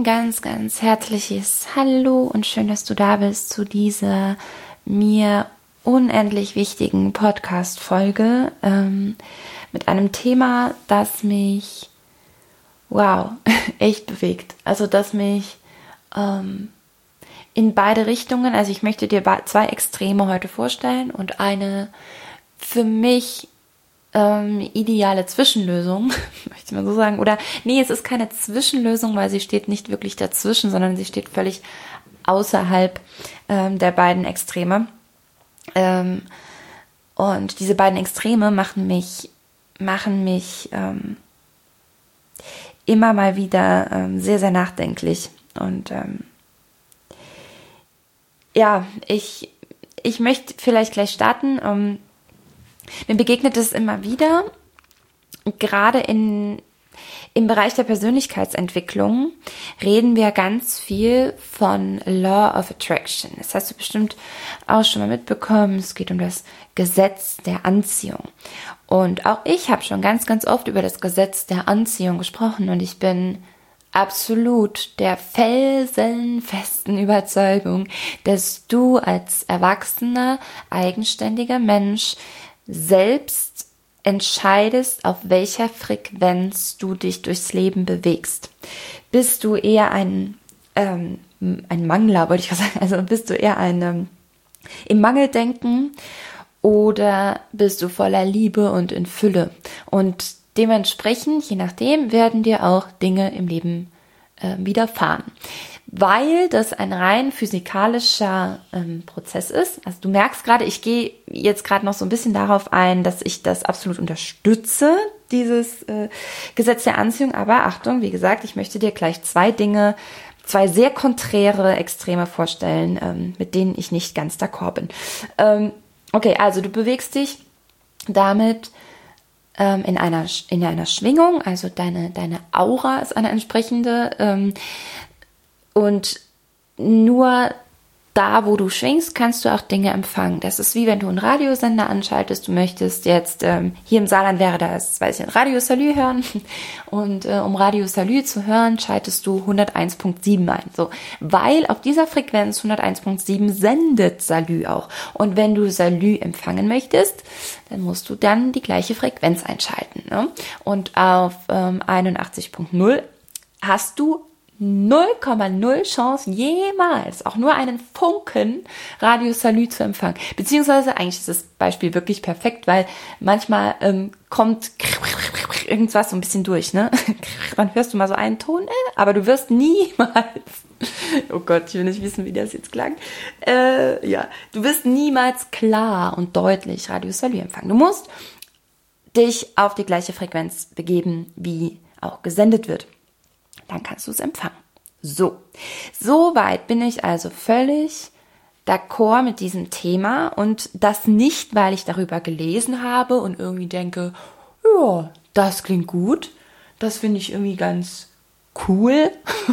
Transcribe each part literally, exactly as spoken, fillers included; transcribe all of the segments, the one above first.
Ein ganz, ganz herzliches Hallo und schön, dass du da bist zu dieser mir unendlich wichtigen Podcast-Folge ähm, mit einem Thema, das mich, wow, echt bewegt. Also, das mich ähm, in beide Richtungen, also ich möchte dir zwei Extreme heute vorstellen und eine für mich Ähm, ideale Zwischenlösung, möchte ich mal so sagen. Oder nee, es ist keine Zwischenlösung, weil sie steht nicht wirklich dazwischen, sondern sie steht völlig außerhalb ähm, der beiden Extreme. Ähm, und diese beiden Extreme machen mich, machen mich ähm, immer mal wieder ähm, sehr, sehr nachdenklich. Und ähm, ja, ich, ich möchte vielleicht gleich starten. Um, Mir begegnet es immer wieder, gerade in, im Bereich der Persönlichkeitsentwicklung reden wir ganz viel von Law of Attraction. Das hast du bestimmt auch schon mal mitbekommen. Es geht um das Gesetz der Anziehung. Und auch ich habe schon ganz, ganz oft über das Gesetz der Anziehung gesprochen und ich bin absolut der felsenfesten Überzeugung, dass du als erwachsener, eigenständiger Mensch selbst entscheidest, auf welcher Frequenz du dich durchs Leben bewegst. Bist du eher ein, ähm, ein Mangler, wollte ich sagen, also bist du eher ein ähm, im Mangeldenken oder bist du voller Liebe und in Fülle? Und dementsprechend, je nachdem, werden dir auch Dinge im Leben äh, widerfahren. Weil das ein rein physikalischer ähm, Prozess ist. Also du merkst gerade, ich gehe jetzt gerade noch so ein bisschen darauf ein, dass ich das absolut unterstütze, dieses äh, Gesetz der Anziehung. Aber Achtung, wie gesagt, ich möchte dir gleich zwei Dinge, zwei sehr konträre Extreme vorstellen, ähm, mit denen ich nicht ganz d'accord bin. Ähm, okay, also du bewegst dich damit ähm, in einer in einer Schwingung, also deine, deine Aura ist eine entsprechende ähm, und nur da, wo du schwingst, kannst du auch Dinge empfangen. Das ist wie wenn du einen Radiosender anschaltest. Du möchtest jetzt, ähm, hier im Saarland wäre das, weiß ich nicht, Radio Salü hören. Und äh, um Radio Salü zu hören, schaltest du hunderteins Komma sieben ein. So, weil auf dieser Frequenz hunderteins Komma sieben sendet Salü auch. Und wenn du Salü empfangen möchtest, dann musst du dann die gleiche Frequenz einschalten. Ne? Und auf ähm, einundachtzig Komma null hast du null Komma null Chance, jemals auch nur einen Funken Radio Salü zu empfangen. Beziehungsweise, eigentlich ist das Beispiel wirklich perfekt, weil manchmal ähm, kommt irgendwas so ein bisschen durch, ne? Dann hörst du mal so einen Ton, äh, aber du wirst niemals, oh Gott, ich will nicht wissen, wie das jetzt klang, äh, ja, du wirst niemals klar und deutlich Radio Salü empfangen. Du musst dich auf die gleiche Frequenz begeben, wie auch gesendet wird. Dann kannst du es empfangen. So, soweit bin ich also völlig d'accord mit diesem Thema und das nicht, weil ich darüber gelesen habe und irgendwie denke, ja, das klingt gut, das finde ich irgendwie ganz cool,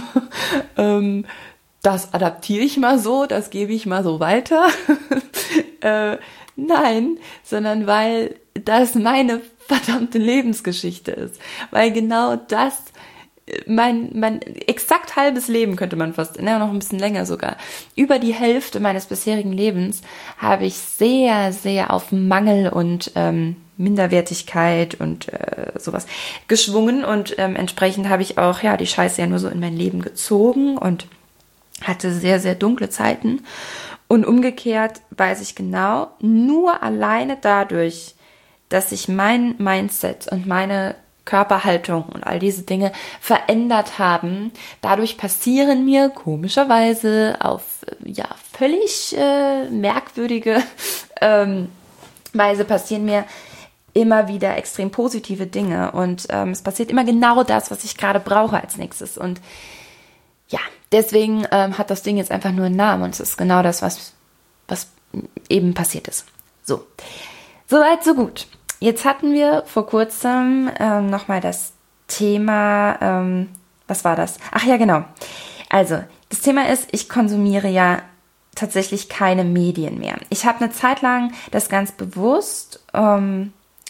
ähm, das adaptiere ich mal so, das gebe ich mal so weiter. äh, nein, sondern weil das meine verdammte Lebensgeschichte ist, weil genau das Mein, mein exakt halbes Leben, könnte man fast, ne, noch ein bisschen länger sogar, über die Hälfte meines bisherigen Lebens habe ich sehr, sehr auf Mangel und ähm, Minderwertigkeit und äh, sowas geschwungen und ähm, entsprechend habe ich auch ja die Scheiße ja nur so in mein Leben gezogen und hatte sehr, sehr dunkle Zeiten und umgekehrt weiß ich genau, nur alleine dadurch, dass ich mein Mindset und meine Körperhaltung und all diese Dinge verändert haben. Dadurch passieren mir komischerweise auf ja völlig äh, merkwürdige ähm, Weise passieren mir immer wieder extrem positive Dinge und ähm, es passiert immer genau das, was ich gerade brauche als nächstes und ja, deswegen ähm, hat das Ding jetzt einfach nur einen Namen und es ist genau das, was, was eben passiert ist. So, soweit, so gut. Jetzt hatten wir vor kurzem ähm, nochmal das Thema, ähm, was war das? Ach ja, genau. Also, das Thema ist, ich konsumiere ja tatsächlich keine Medien mehr. Ich habe eine Zeit lang das ganz bewusst ähm,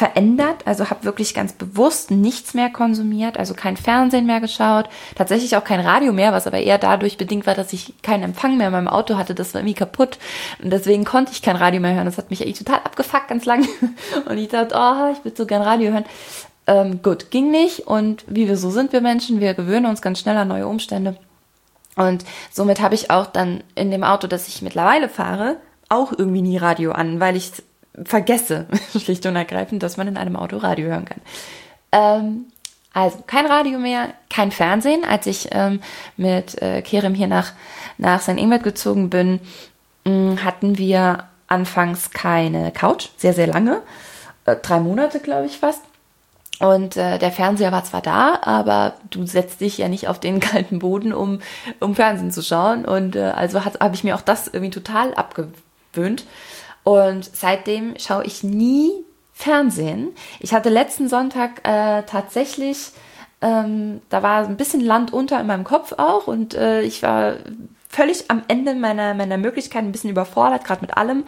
verändert, also habe wirklich ganz bewusst nichts mehr konsumiert, also kein Fernsehen mehr geschaut, tatsächlich auch kein Radio mehr, was aber eher dadurch bedingt war, dass ich keinen Empfang mehr in meinem Auto hatte, das war irgendwie kaputt und deswegen konnte ich kein Radio mehr hören, das hat mich eigentlich total abgefuckt ganz lang und ich dachte, oh, ich würde so gern Radio hören. Ähm, gut, ging nicht und wie wir so sind, wir Menschen, wir gewöhnen uns ganz schnell an neue Umstände und somit habe ich auch dann in dem Auto, das ich mittlerweile fahre, auch irgendwie nie Radio an, weil ich vergesse, schlicht und ergreifend, dass man in einem Auto Radio hören kann. Ähm, also kein Radio mehr, kein Fernsehen. Als ich ähm, mit äh, Kerem hier nach, nach Sankt Ingbert gezogen bin, mh, hatten wir anfangs keine Couch, sehr, sehr lange. Äh, drei Monate, glaube ich, fast. Und äh, der Fernseher war zwar da, aber du setzt dich ja nicht auf den kalten Boden, um, um Fernsehen zu schauen. Und äh, also habe ich mir auch das irgendwie total abgewöhnt. Und seitdem schaue ich nie Fernsehen. Ich hatte letzten Sonntag äh, tatsächlich, ähm, da war ein bisschen Land unter in meinem Kopf auch und äh, ich war völlig am Ende meiner, meiner Möglichkeiten, ein bisschen überfordert, gerade mit allem.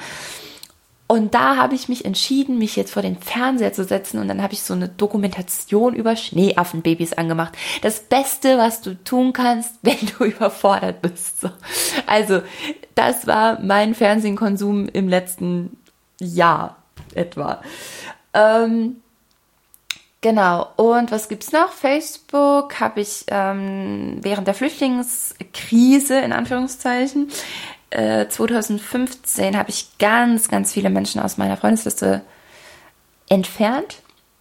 Und da habe ich mich entschieden, mich jetzt vor den Fernseher zu setzen und dann habe ich so eine Dokumentation über Schneeaffenbabys angemacht. Das Beste, was du tun kannst, wenn du überfordert bist. So. Also, das war mein Fernsehkonsum im letzten Jahr etwa. Ähm, genau, und was gibt's noch? Facebook habe ich ähm, während der Flüchtlingskrise, in Anführungszeichen, zwanzig fünfzehn habe ich ganz, ganz viele Menschen aus meiner Freundesliste entfernt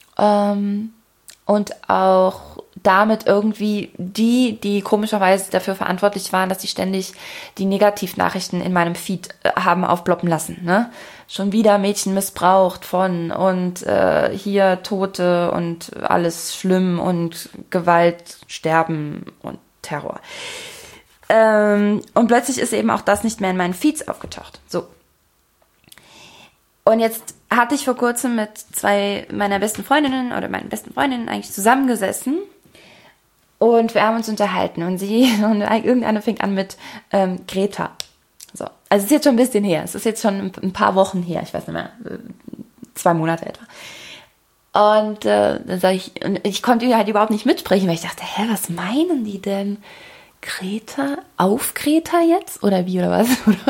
ähm, und auch damit irgendwie die, die komischerweise dafür verantwortlich waren, dass die ständig die Negativnachrichten in meinem Feed äh, haben aufploppen lassen. Ne? Schon wieder Mädchen missbraucht von und äh, hier Tote und alles schlimm und Gewalt, Sterben und Terror. Und plötzlich ist eben auch das nicht mehr in meinen Feeds aufgetaucht. So. Und jetzt hatte ich vor kurzem mit zwei meiner besten Freundinnen oder meinen besten Freundinnen eigentlich zusammengesessen und wir haben uns unterhalten und sie und irgendeine fängt an mit ähm, Greta. So. Also es ist jetzt schon ein bisschen her. Es ist jetzt schon ein paar Wochen her. Ich weiß nicht mehr. Zwei Monate etwa. Und äh, dann sage ich, und ich konnte halt überhaupt nicht mitsprechen, weil ich dachte, hä, was meinen die denn? Greta, auf Greta jetzt? Oder wie, oder was?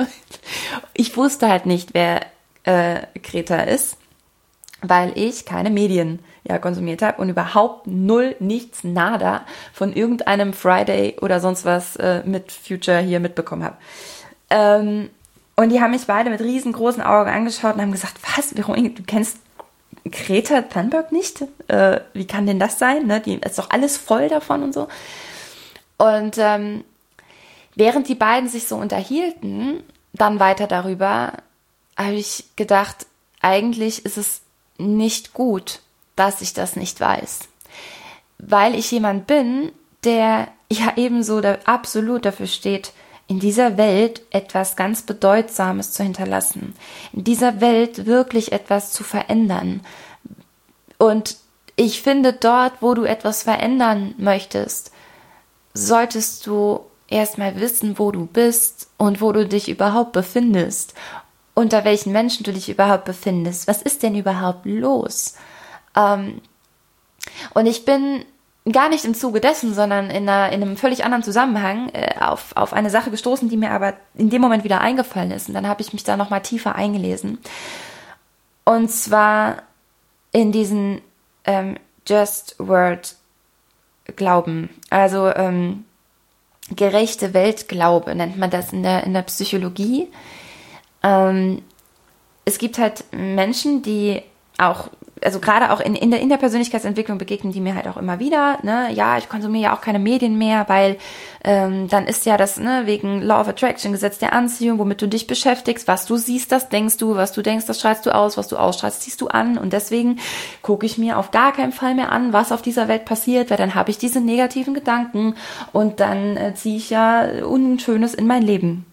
Ich wusste halt nicht, wer äh, Greta ist, weil ich keine Medien ja, konsumiert habe und überhaupt null, nichts, nada von irgendeinem Friday oder sonst was äh, mit Future hier mitbekommen habe. Ähm, und die haben mich beide mit riesengroßen Augen angeschaut und haben gesagt, was, Veronika, du kennst Greta Thunberg nicht? Äh, wie kann denn das sein? Ne? Die ist doch alles voll davon und so. Und ähm, während die beiden sich so unterhielten, dann weiter darüber, habe ich gedacht, eigentlich ist es nicht gut, dass ich das nicht weiß. Weil ich jemand bin, der ja ebenso da absolut dafür steht, in dieser Welt etwas ganz Bedeutsames zu hinterlassen. In dieser Welt wirklich etwas zu verändern. Und ich finde, dort, wo du etwas verändern möchtest, solltest du erstmal wissen, wo du bist und wo du dich überhaupt befindest, unter welchen Menschen du dich überhaupt befindest. Was ist denn überhaupt los? Ähm, und ich bin gar nicht im Zuge dessen, sondern in, einer, in einem völlig anderen Zusammenhang äh, auf, auf eine Sache gestoßen, die mir aber in dem Moment wieder eingefallen ist. Und dann habe ich mich da nochmal tiefer eingelesen. Und zwar in diesen ähm, Just Word Glauben, also ähm, gerechte Weltglaube nennt man das in der, in der Psychologie. Ähm, es gibt halt Menschen, die auch, also gerade auch in, in, der, in der Persönlichkeitsentwicklung begegnen die mir halt auch immer wieder, ne, ja, ich konsumiere ja auch keine Medien mehr, weil ähm, dann ist ja das, ne, wegen Law of Attraction, Gesetz der Anziehung, womit du dich beschäftigst, was du siehst, das denkst du, was du denkst, das strahlst du aus, was du ausstrahlst, ziehst du an und deswegen gucke ich mir auf gar keinen Fall mehr an, was auf dieser Welt passiert, weil dann habe ich diese negativen Gedanken und dann äh, ziehe ich ja Unschönes in mein Leben.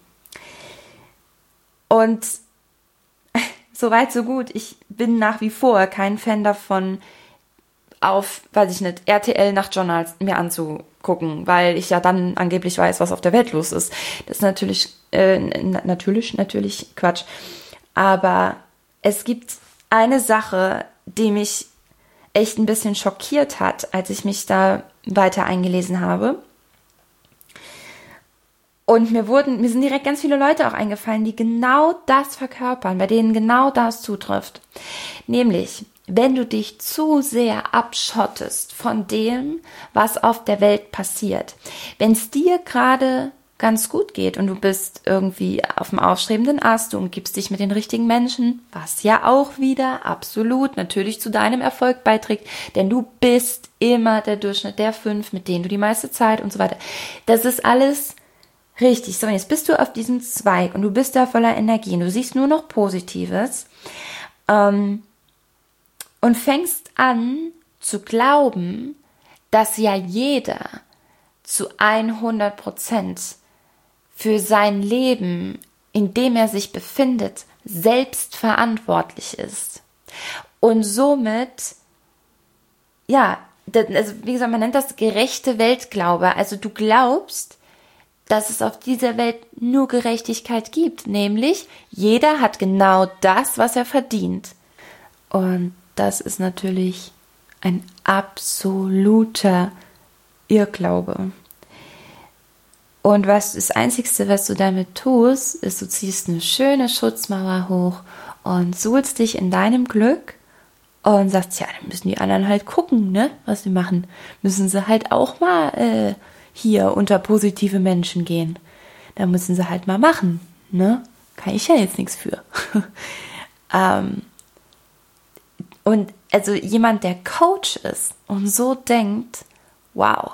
Und so weit, so gut. Ich bin nach wie vor kein Fan davon, auf, weiß ich nicht, R T L Nachtjournals mir anzugucken, weil ich ja dann angeblich weiß, was auf der Welt los ist. Das ist natürlich, äh, natürlich, natürlich Quatsch. Aber es gibt eine Sache, die mich echt ein bisschen schockiert hat, als ich mich da weiter eingelesen habe. Und mir wurden, mir sind direkt ganz viele Leute auch eingefallen, die genau das verkörpern, bei denen genau das zutrifft. Nämlich, wenn du dich zu sehr abschottest von dem, was auf der Welt passiert. Wenn es dir gerade ganz gut geht und du bist irgendwie auf dem aufstrebenden Ast, du umgibst dich mit den richtigen Menschen, was ja auch wieder absolut natürlich zu deinem Erfolg beiträgt, denn du bist immer der Durchschnitt der fünf, mit denen du die meiste Zeit und so weiter. Das ist alles richtig. So, jetzt bist du auf diesem Zweig und du bist da voller Energie und du siehst nur noch Positives ähm, und fängst an zu glauben, dass ja jeder zu hundert Prozent für sein Leben, in dem er sich befindet, selbst verantwortlich ist. Und somit, ja, also wie gesagt, man nennt das gerechte Weltglaube. Also du glaubst, dass es auf dieser Welt nur Gerechtigkeit gibt, nämlich jeder hat genau das, was er verdient. Und das ist natürlich ein absoluter Irrglaube. Und was das Einzige, was du damit tust, ist, du ziehst eine schöne Schutzmauer hoch und suhlst dich in deinem Glück und sagst, ja, dann müssen die anderen halt gucken, ne, was sie machen. Müssen sie halt auch mal äh, hier unter positive Menschen gehen. Da müssen sie halt mal machen, ne? Kann ich ja jetzt nichts für. ähm, und also jemand, der Coach ist und so denkt, wow,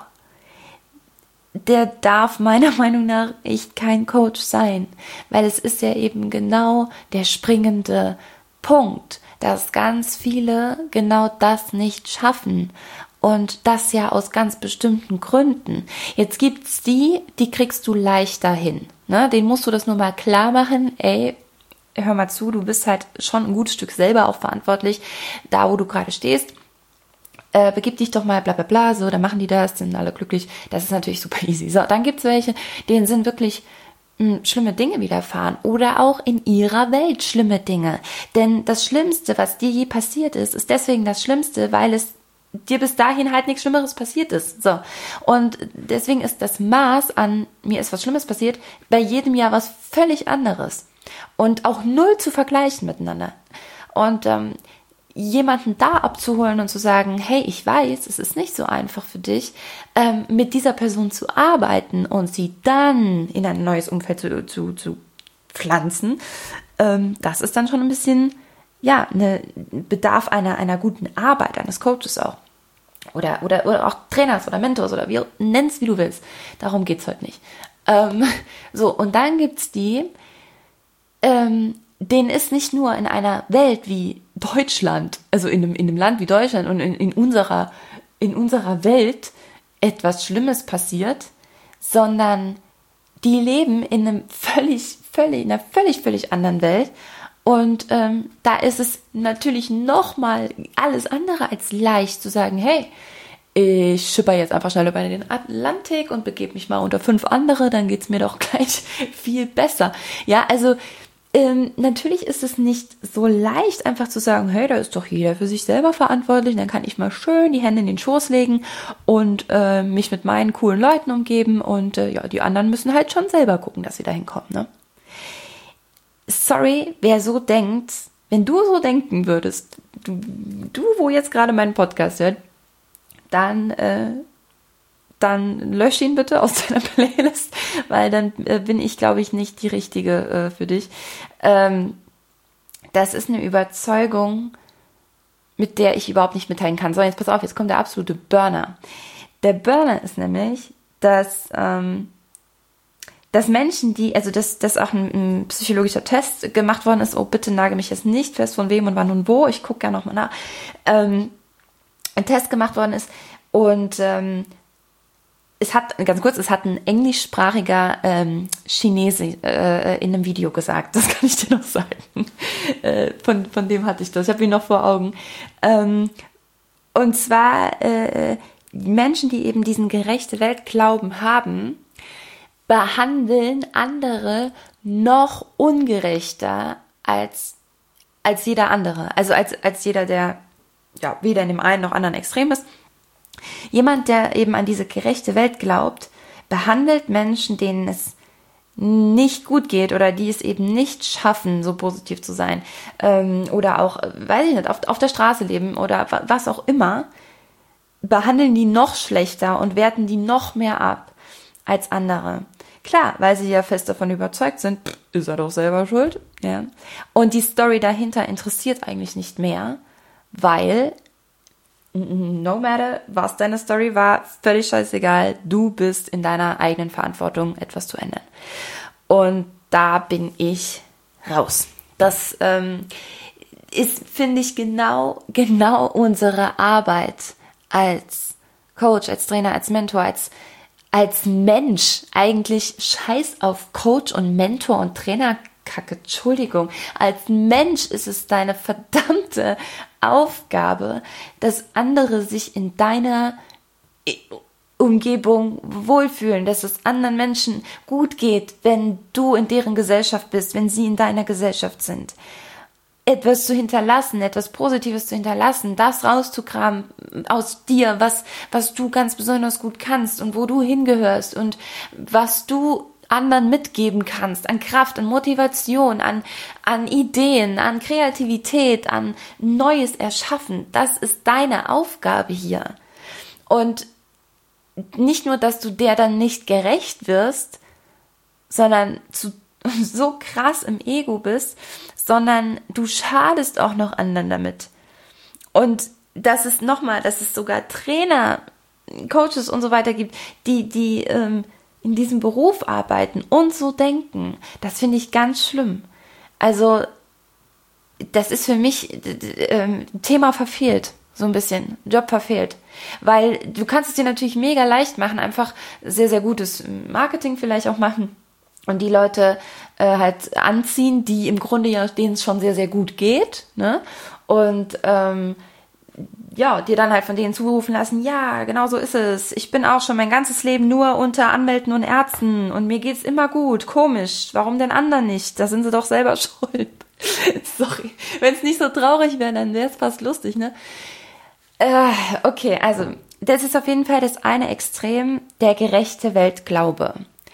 der darf meiner Meinung nach echt kein Coach sein, weil es ist ja eben genau der springende Punkt, dass ganz viele genau das nicht schaffen und das ja aus ganz bestimmten Gründen. Jetzt gibt's die, die kriegst du leichter hin, ne? Denen musst du das nur mal klar machen, ey, hör mal zu, du bist halt schon ein gutes Stück selber auch verantwortlich, da wo du gerade stehst. Äh, begib dich doch mal, bla bla bla, so, dann machen die das, sind alle glücklich. Das ist natürlich super easy. So, dann gibt's welche, denen sind wirklich mh, schlimme Dinge widerfahren oder auch in ihrer Welt schlimme Dinge. Denn das Schlimmste, was dir je passiert ist, ist deswegen das Schlimmste, weil es dir bis dahin halt nichts Schlimmeres passiert ist. So. Und deswegen ist das Maß an, mir ist was Schlimmes passiert, bei jedem Jahr was völlig anderes. Und auch null zu vergleichen miteinander. Und ähm, jemanden da abzuholen und zu sagen, hey, ich weiß, es ist nicht so einfach für dich, ähm, mit dieser Person zu arbeiten und sie dann in ein neues Umfeld zu, zu, zu pflanzen, ähm, das ist dann schon ein bisschen, ja, eine Bedarf einer, einer guten Arbeit, eines Coaches auch. Oder, oder, oder auch Trainers oder Mentors oder wie, nenn's wie du willst. Darum geht's heute nicht. Ähm, so, und dann gibt's die, ähm, denen ist nicht nur in einer Welt wie Deutschland, also in einem, in einem Land wie Deutschland und in, in, unserer, in unserer Welt etwas Schlimmes passiert, sondern die leben in einem völlig, völlig, in einer völlig, völlig anderen Welt. Und ähm, da ist es natürlich nochmal alles andere als leicht zu sagen, hey, ich schipper jetzt einfach schnell über den Atlantik und begebe mich mal unter fünf andere, dann geht's mir doch gleich viel besser. Ja, also Ähm, natürlich ist es nicht so leicht, einfach zu sagen, hey, da ist doch jeder für sich selber verantwortlich, dann kann ich mal schön die Hände in den Schoß legen und äh, mich mit meinen coolen Leuten umgeben und äh, ja, die anderen müssen halt schon selber gucken, dass sie dahin kommen, ne? Sorry, wer so denkt, wenn du so denken würdest, du, du wo jetzt gerade meinen Podcast hört, dann äh, dann lösch ihn bitte aus deiner Playlist, weil dann äh, bin ich, glaube ich, nicht die Richtige äh, für dich. Ähm, das ist eine Überzeugung, mit der ich überhaupt nicht mitteilen kann. So, jetzt pass auf, jetzt kommt der absolute Burner. Der Burner ist nämlich, dass, ähm, dass Menschen, die, also dass, dass auch ein, ein psychologischer Test gemacht worden ist, oh, bitte nagel mich jetzt nicht fest, von wem und wann und wo, ich gucke gerne nochmal nach, ähm, ein Test gemacht worden ist und ähm, es hat, ganz kurz, es hat ein englischsprachiger ähm, Chinese äh, in einem Video gesagt, das kann ich dir noch sagen. äh, von, von dem hatte ich das, ich habe ihn noch vor Augen. Ähm, und zwar äh, Menschen, die eben diesen gerechte Weltglauben haben, behandeln andere noch ungerechter als als jeder andere. Also als, als jeder, der ja weder in dem einen noch anderen Extrem ist. Jemand, der eben an diese gerechte Welt glaubt, behandelt Menschen, denen es nicht gut geht oder die es eben nicht schaffen, so positiv zu sein, ähm, oder auch, weiß ich nicht, auf, auf der Straße leben oder was auch immer, behandeln die noch schlechter und werten die noch mehr ab als andere. Klar, weil sie ja fest davon überzeugt sind, pff, ist er doch selber schuld. Ja. Und die Story dahinter interessiert eigentlich nicht mehr, weil no matter, was deine Story war, völlig scheißegal, du bist in deiner eigenen Verantwortung, etwas zu ändern. Und da bin ich raus. Das ähm, ist, finde ich, genau, genau unsere Arbeit als Coach, als Trainer, als Mentor, als, als Mensch. Eigentlich scheiß auf Coach und Mentor und Trainer. Kacke, Entschuldigung. Als Mensch ist es deine verdammte Aufgabe, dass andere sich in deiner Umgebung wohlfühlen, dass es anderen Menschen gut geht, wenn du in deren Gesellschaft bist, wenn sie in deiner Gesellschaft sind. Etwas zu hinterlassen, etwas Positives zu hinterlassen, das rauszukramen aus dir, was, was du ganz besonders gut kannst und wo du hingehörst und was du anderen mitgeben kannst, an Kraft, an Motivation, an, an Ideen, an Kreativität, an Neues erschaffen. Das ist deine Aufgabe hier. Und nicht nur, dass du der dann nicht gerecht wirst, sondern zu, so krass im Ego bist, sondern du schadest auch noch anderen damit. Und dass es nochmal, dass es sogar Trainer, Coaches und so weiter gibt, die, die, ähm, in diesem Beruf arbeiten und so denken, das finde ich ganz schlimm. Also das ist für mich äh, Thema verfehlt, so ein bisschen, Job verfehlt. Weil du kannst es dir natürlich mega leicht machen, einfach sehr, sehr gutes Marketing vielleicht auch machen und die Leute äh, halt anziehen, die im Grunde ja, denen es schon sehr, sehr gut geht, ne? Und ähm, ja, dir dann halt von denen zurufen lassen, ja, genau so ist es. Ich bin auch schon mein ganzes Leben nur unter Anwälten und Ärzten und mir geht's immer gut. Komisch, warum denn anderen nicht? Da sind sie doch selber schuld. Sorry, wenn es nicht so traurig wäre, dann wäre es fast lustig, ne? Äh, okay, also, das ist auf jeden Fall das eine Extrem, der gerechte Weltglaube.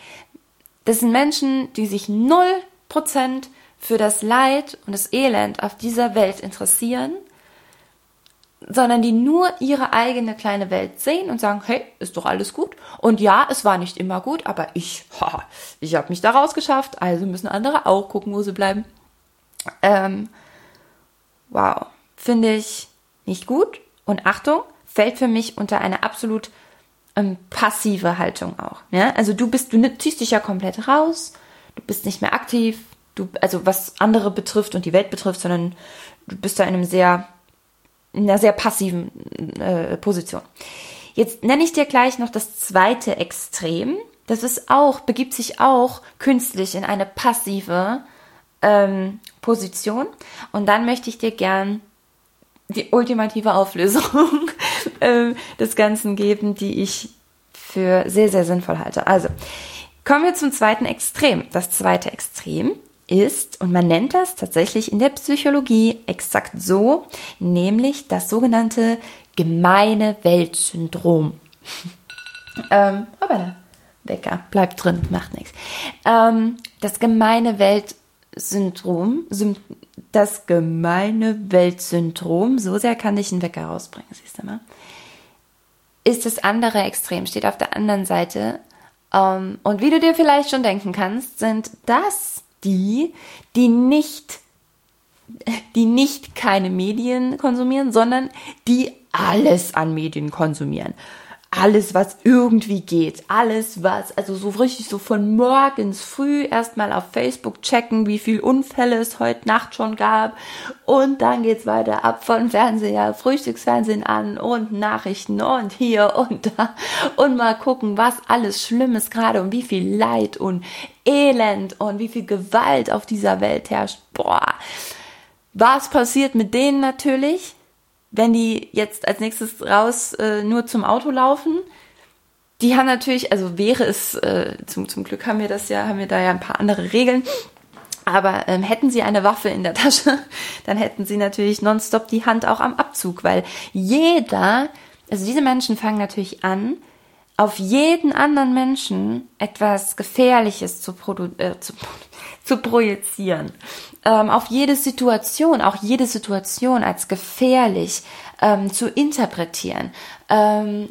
Das sind Menschen, die sich null Prozent für das Leid und das Elend auf dieser Welt interessieren, sondern die nur ihre eigene kleine Welt sehen und sagen, hey, ist doch alles gut. Und ja, es war nicht immer gut, aber ich, haha, ich habe mich da rausgeschafft, also müssen andere auch gucken, wo sie bleiben. Ähm, wow, finde ich nicht gut. Und Achtung, fällt für mich unter eine absolut ähm, passive Haltung auch. Ja? Also du bist, du ziehst dich ja komplett raus, du bist nicht mehr aktiv, du, also was andere betrifft und die Welt betrifft, sondern du bist da in einem sehr in einer sehr passiven äh, Position. Jetzt nenne ich dir gleich noch das zweite Extrem. Das ist auch, begibt sich auch künstlich in eine passive ähm, Position. Und dann möchte ich dir gern die ultimative Auflösung äh, des Ganzen geben, die ich für sehr, sehr sinnvoll halte. Also, kommen wir zum zweiten Extrem. Das zweite Extrem ist, und man nennt das tatsächlich in der Psychologie exakt so, nämlich das sogenannte gemeine Weltsyndrom. ähm, aber Wecker, bleibt drin, macht nichts. Ähm, das gemeine Weltsyndrom, das gemeine Weltsyndrom, so sehr kann ich einen Wecker rausbringen, siehst du mal, ist das andere Extrem, steht auf der anderen Seite. Ähm, und wie du dir vielleicht schon denken kannst, sind das die, die nicht, die nicht keine Medien konsumieren, sondern die alles an Medien konsumieren. Alles, was irgendwie geht. Alles, was, also so richtig so von morgens früh erstmal auf Facebook checken, wie viel Unfälle es heute Nacht schon gab. Und dann geht's weiter ab von Fernseher, Frühstücksfernsehen an und Nachrichten und hier und da. Und mal gucken, was alles Schlimmes gerade und wie viel Leid und Elend und wie viel Gewalt auf dieser Welt herrscht. Boah. Was passiert mit denen natürlich? Wenn die jetzt als nächstes raus äh, nur zum Auto laufen, die haben natürlich, also wäre es, äh, zum, zum Glück haben wir das ja, haben wir da ja ein paar andere Regeln, Aber ähm, hätten sie eine Waffe in der Tasche, dann hätten sie natürlich nonstop die Hand auch am Abzug, weil jeder, also diese Menschen fangen natürlich an, auf jeden anderen Menschen etwas Gefährliches zu, produ- äh, zu, zu projizieren. Ähm, auf jede Situation, auch jede Situation als gefährlich ähm, zu interpretieren. Ähm,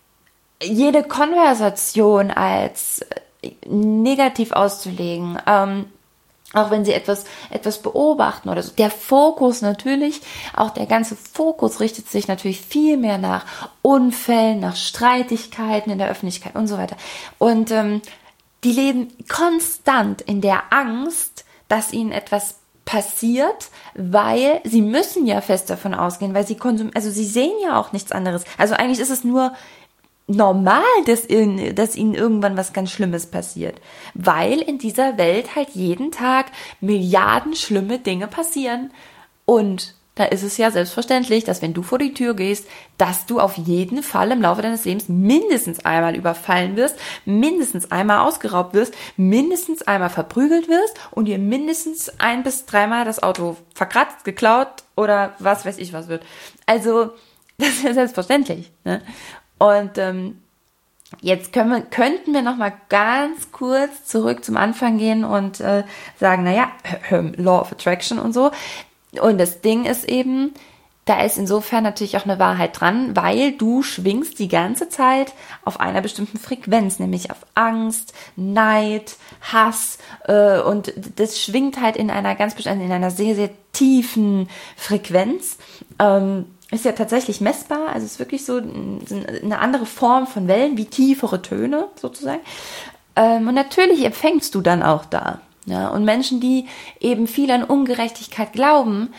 jede Konversation als negativ auszulegen, ähm, auch wenn sie etwas, etwas beobachten oder so. Der Fokus natürlich, auch der ganze Fokus richtet sich natürlich viel mehr nach Unfällen, nach Streitigkeiten in der Öffentlichkeit und so weiter. Und ähm, die leben konstant in der Angst, dass ihnen etwas passiert, weil sie müssen ja fest davon ausgehen, weil sie konsumieren, also sie sehen ja auch nichts anderes. Also eigentlich ist es nur normal, dass ihnen, dass ihnen irgendwann was ganz Schlimmes passiert. Weil in dieser Welt halt jeden Tag Milliarden schlimme Dinge passieren. Und da ist es ja selbstverständlich, dass wenn du vor die Tür gehst, dass du auf jeden Fall im Laufe deines Lebens mindestens einmal überfallen wirst, mindestens einmal ausgeraubt wirst, mindestens einmal verprügelt wirst und dir mindestens ein bis dreimal das Auto verkratzt, geklaut oder was weiß ich was wird. Also, das ist ja selbstverständlich, ne? Und ähm, jetzt können wir, könnten wir noch mal ganz kurz zurück zum Anfang gehen und äh, sagen, naja, Law of Attraction und so. Und das Ding ist eben, da ist insofern natürlich auch eine Wahrheit dran, weil du schwingst die ganze Zeit auf einer bestimmten Frequenz, nämlich auf Angst, Neid, Hass äh, und das schwingt halt in einer ganz bestimmten, in einer sehr, sehr tiefen Frequenz. Ähm, Ist ja tatsächlich messbar, also es ist wirklich so eine andere Form von Wellen, wie tiefere Töne sozusagen. Und natürlich empfängst du dann auch da. Ja? Und Menschen, die eben viel an Ungerechtigkeit glauben,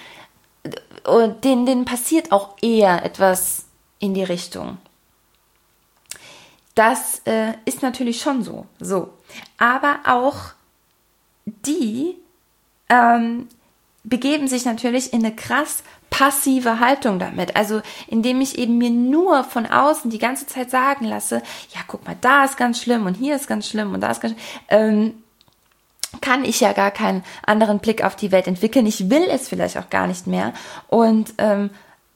denen, denen passiert auch eher etwas in die Richtung. Das äh, ist natürlich schon so. so. Aber auch die ähm, begeben sich natürlich in eine krass passive Haltung damit. Also indem ich eben mir nur von außen die ganze Zeit sagen lasse, ja, guck mal, da ist ganz schlimm und hier ist ganz schlimm und da ist ganz schlimm, ähm, kann ich ja gar keinen anderen Blick auf die Welt entwickeln. Ich will es vielleicht auch gar nicht mehr. Und ähm,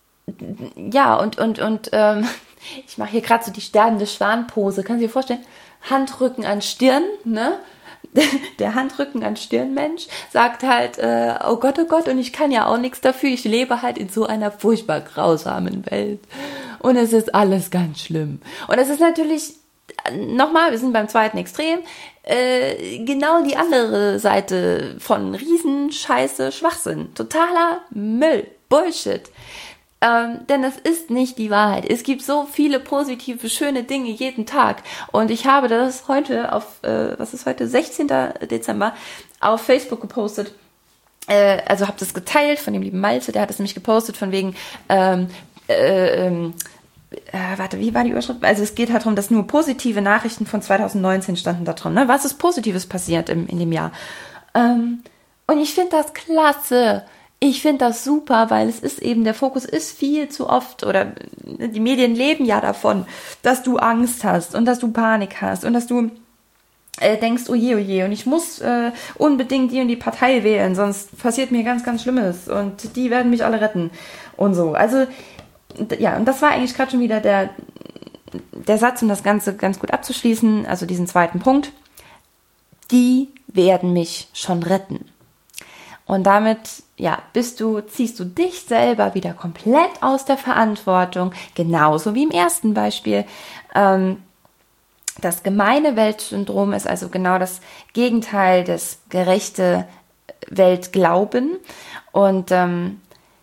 ja, und, und, und ähm, ich mache hier gerade so die sterbende Schwanpose. Kannst du dir vorstellen? Handrücken an Stirn, ne? Der Handrücken an Stirnmensch sagt halt, äh, oh Gott, oh Gott, und ich kann ja auch nichts dafür. Ich lebe halt in so einer furchtbar grausamen Welt. Und es ist alles ganz schlimm. Und es ist natürlich, nochmal, wir sind beim zweiten Extrem, äh, genau die andere Seite von Riesenscheiße, Schwachsinn. Totaler Müll, Bullshit. Ähm, denn es ist nicht die Wahrheit. Es gibt so viele positive, schöne Dinge jeden Tag. Und ich habe das heute auf, äh, was ist heute, sechzehnten Dezember, auf Facebook gepostet. Äh, also habe das geteilt von dem lieben Malte, der hat es nämlich gepostet von wegen, ähm, äh, ähm, äh, warte, wie war die Überschrift? Also es geht halt darum, dass nur positive Nachrichten von zwanzig neunzehn standen da drin. Ne? Was ist Positives passiert im, in dem Jahr? Ähm, und ich finde das klasse. Ich finde das super, weil es ist eben, der Fokus ist viel zu oft, oder die Medien leben ja davon, dass du Angst hast und dass du Panik hast und dass du äh, denkst, oh je, oh je, und ich muss äh, unbedingt die und die Partei wählen, sonst passiert mir ganz, ganz Schlimmes und die werden mich alle retten und so. Also, ja, und das war eigentlich gerade schon wieder der, der Satz, um das Ganze ganz gut abzuschließen, also diesen zweiten Punkt. Die werden mich schon retten. Und damit, ja, bist du, ziehst du dich selber wieder komplett aus der Verantwortung, genauso wie im ersten Beispiel. Ähm, das gemeine Weltsyndrom ist also genau das Gegenteil des gerechte Weltglauben. Und, ähm,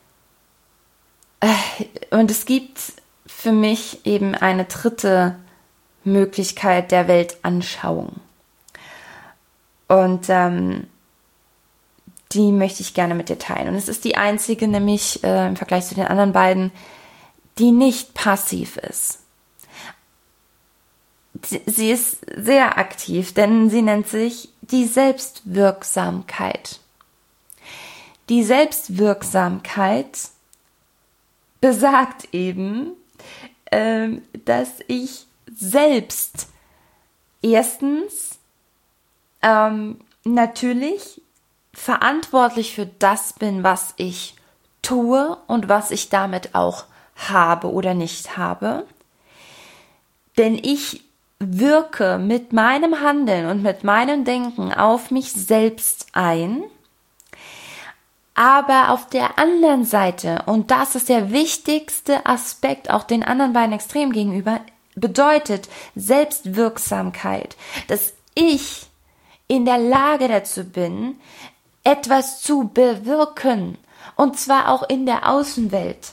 äh, und es gibt für mich eben eine dritte Möglichkeit der Weltanschauung. Und ähm, die möchte ich gerne mit dir teilen. Und es ist die einzige, nämlich äh, im Vergleich zu den anderen beiden, die nicht passiv ist. Sie, sie ist sehr aktiv, denn sie nennt sich die Selbstwirksamkeit. Die Selbstwirksamkeit besagt eben, äh, dass ich selbst erstens ähm, natürlich verantwortlich für das bin, was ich tue und was ich damit auch habe oder nicht habe. Denn ich wirke mit meinem Handeln und mit meinem Denken auf mich selbst ein. Aber auf der anderen Seite, und das ist der wichtigste Aspekt auch den anderen beiden Extremen gegenüber, bedeutet Selbstwirksamkeit, dass ich in der Lage dazu bin, etwas zu bewirken, und zwar auch in der Außenwelt,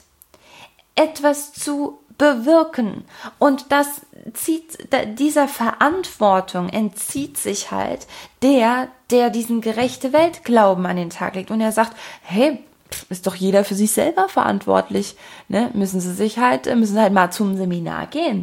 etwas zu bewirken. Und das zieht, dieser Verantwortung entzieht sich halt der, der diesen gerechte Weltglauben an den Tag legt. Und er sagt, hey, ist doch jeder für sich selber verantwortlich. Ne? Müssen sie sich halt, müssen sie halt mal zum Seminar gehen.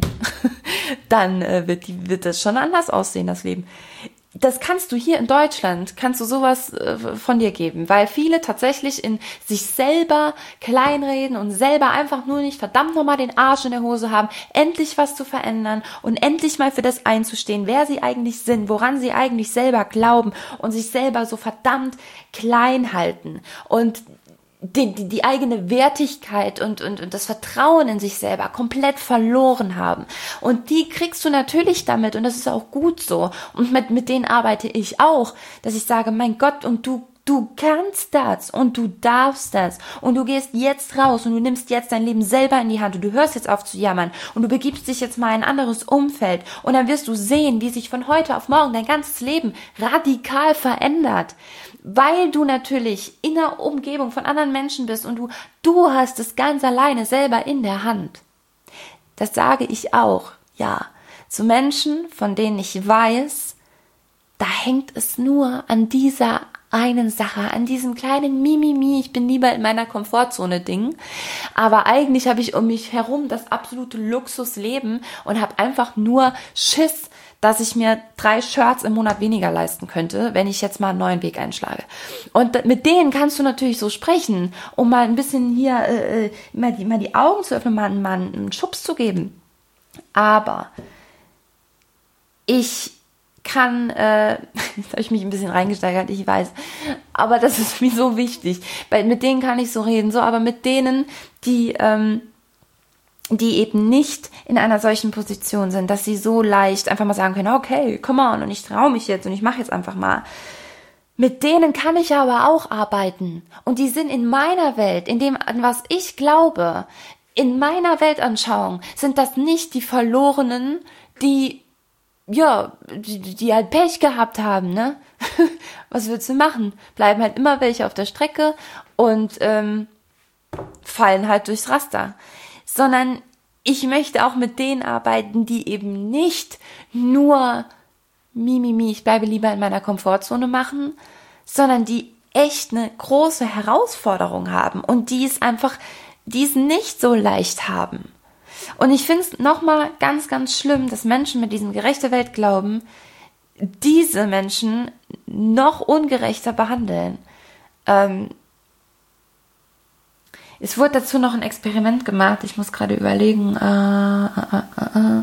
Dann äh, wird, die, wird das schon anders aussehen, das Leben. Das kannst du hier in Deutschland, kannst du sowas äh, von dir geben, weil viele tatsächlich in sich selber kleinreden und selber einfach nur nicht verdammt nochmal den Arsch in der Hose haben, endlich was zu verändern und endlich mal für das einzustehen, wer sie eigentlich sind, woran sie eigentlich selber glauben und sich selber so verdammt klein halten und Die, die, die eigene Wertigkeit und, und, und das Vertrauen in sich selber komplett verloren haben. Und die kriegst du natürlich damit, und das ist auch gut so. Und mit, mit denen arbeite ich auch, dass ich sage, mein Gott, und du, du kannst das und du darfst das. Und du gehst jetzt raus und du nimmst jetzt dein Leben selber in die Hand und du hörst jetzt auf zu jammern und du begibst dich jetzt mal in ein anderes Umfeld und dann wirst du sehen, wie sich von heute auf morgen dein ganzes Leben radikal verändert. Weil du natürlich in der Umgebung von anderen Menschen bist und du, du hast es ganz alleine selber in der Hand. Das sage ich auch, ja, zu Menschen, von denen ich weiß, da hängt es nur an dieser einen Sache, an diesem kleinen Mimimi, ich bin lieber in meiner Komfortzone Ding, aber eigentlich habe ich um mich herum das absolute Luxusleben und habe einfach nur Schiss, dass ich mir drei Shirts im Monat weniger leisten könnte, wenn ich jetzt mal einen neuen Weg einschlage. Und mit denen kannst du natürlich so sprechen, um mal ein bisschen hier äh, mal, die, mal die Augen zu öffnen, mal, mal einen Schubs zu geben. Aber ich kann, äh, jetzt habe ich mich ein bisschen reingesteigert, ich weiß, aber das ist mir so wichtig, weil mit denen kann ich so reden, so, aber mit denen, die ähm, die eben nicht in einer solchen Position sind, dass sie so leicht einfach mal sagen können, okay, come on, und ich traue mich jetzt und ich mache jetzt einfach mal. Mit denen kann ich aber auch arbeiten. Und die sind in meiner Welt, in dem, an was ich glaube, in meiner Weltanschauung, sind das nicht die Verlorenen, die, ja, die, die halt Pech gehabt haben, ne? Was willst du machen? Bleiben halt immer welche auf der Strecke und ähm, fallen halt durchs Raster. Sondern ich möchte auch mit denen arbeiten, die eben nicht nur Mimimi, ich bleibe lieber in meiner Komfortzone machen, sondern die echt eine große Herausforderung haben und die es einfach, die es nicht so leicht haben. Und ich finde es nochmal ganz, ganz schlimm, dass Menschen mit diesem gerechte Weltglauben diese Menschen noch ungerechter behandeln. Ähm, Es wurde dazu noch ein Experiment gemacht. Ich muss gerade überlegen. Äh, äh, äh, äh.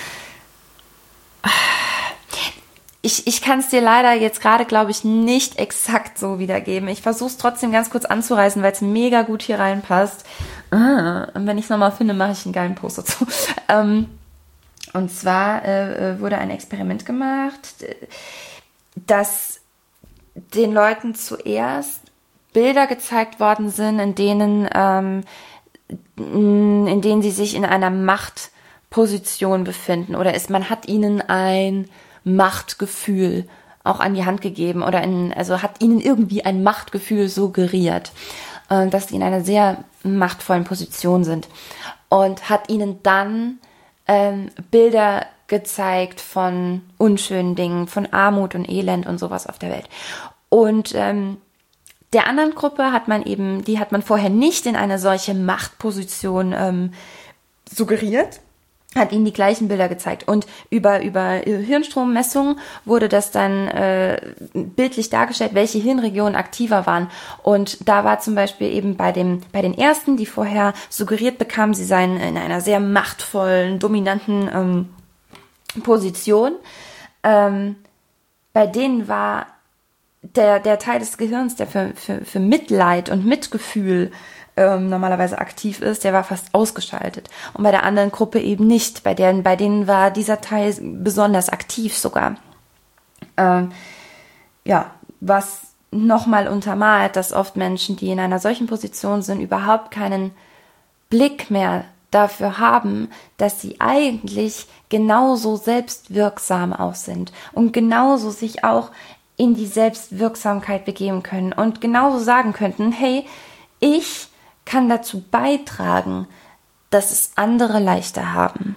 Ich, ich kann es dir leider jetzt gerade, glaube ich, nicht exakt so wiedergeben. Ich versuche es trotzdem ganz kurz anzureißen, weil es mega gut hier reinpasst. Und wenn ich es nochmal finde, mache ich einen geilen Post dazu. Und zwar äh, wurde ein Experiment gemacht, dass den Leuten zuerst Bilder gezeigt worden sind, in denen, ähm, in denen sie sich in einer Machtposition befinden oder ist, man hat ihnen ein Machtgefühl auch an die Hand gegeben oder in, also hat ihnen irgendwie ein Machtgefühl suggeriert, äh, dass sie in einer sehr machtvollen Position sind und hat ihnen dann ähm, Bilder gezeigt von unschönen Dingen, von Armut und Elend und sowas auf der Welt. Und ähm, der anderen Gruppe hat man eben, die hat man vorher nicht in eine solche Machtposition ähm, suggeriert, hat ihnen die gleichen Bilder gezeigt. Und über, über Hirnstrommessungen wurde das dann äh, bildlich dargestellt, welche Hirnregionen aktiver waren. Und da war zum Beispiel eben bei dem, bei den ersten, die vorher suggeriert bekamen, sie seien in einer sehr machtvollen, dominanten ähm, Position. Ähm, bei denen war der, der Teil des Gehirns, der für, für, für Mitleid und Mitgefühl ähm, normalerweise aktiv ist, der war fast ausgeschaltet. Und bei der anderen Gruppe eben nicht. Bei denen, bei denen war dieser Teil besonders aktiv sogar. Ähm, ja, was nochmal untermalt, dass oft Menschen, die in einer solchen Position sind, überhaupt keinen Blick mehr dafür haben, dass sie eigentlich genauso selbstwirksam auch sind und genauso sich auch in die Selbstwirksamkeit begeben können und genauso sagen könnten, hey, ich kann dazu beitragen, dass es andere leichter haben.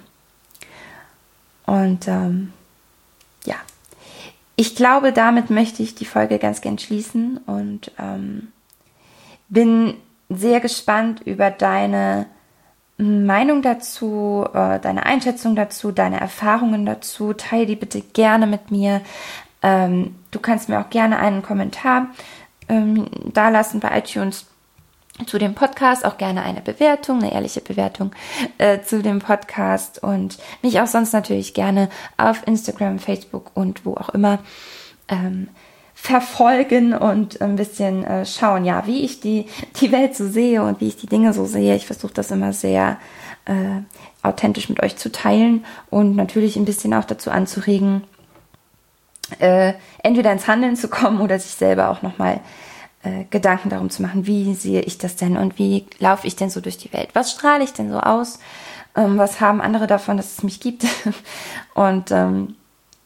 Und ähm, ja, ich glaube, damit möchte ich die Folge ganz gern schließen und ähm, bin sehr gespannt über deine Meinung dazu, äh, deine Einschätzung dazu, deine Erfahrungen dazu. Teile die bitte gerne mit mir. Ähm, du kannst mir auch gerne einen Kommentar ähm, dalassen bei iTunes zu dem Podcast, auch gerne eine Bewertung, eine ehrliche Bewertung äh, zu dem Podcast und mich auch sonst natürlich gerne auf Instagram, Facebook und wo auch immer ähm, verfolgen und ein bisschen äh, schauen, ja, wie ich die, die Welt so sehe und wie ich die Dinge so sehe. Ich versuche das immer sehr äh, authentisch mit euch zu teilen und natürlich ein bisschen auch dazu anzuregen, äh, entweder ins Handeln zu kommen oder sich selber auch nochmal äh, Gedanken darum zu machen, wie sehe ich das denn und wie laufe ich denn so durch die Welt? Was strahle ich denn so aus? Ähm, was haben andere davon, dass es mich gibt? und ähm,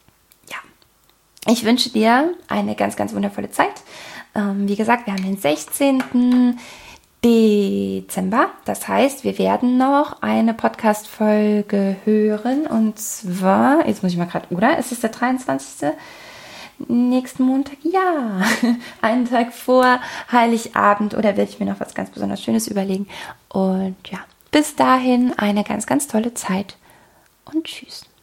Ich wünsche dir eine ganz, ganz wundervolle Zeit. Ähm, wie gesagt, wir haben den sechzehnten Dezember. Das heißt, wir werden noch eine Podcast-Folge hören. Und zwar, jetzt muss ich mal gerade, oder? Ist es der dreiundzwanzigste nächsten Montag? Ja, einen Tag vor Heiligabend. Oder werde ich mir noch was ganz besonders Schönes überlegen. Und ja, bis dahin eine ganz, ganz tolle Zeit. Und tschüss.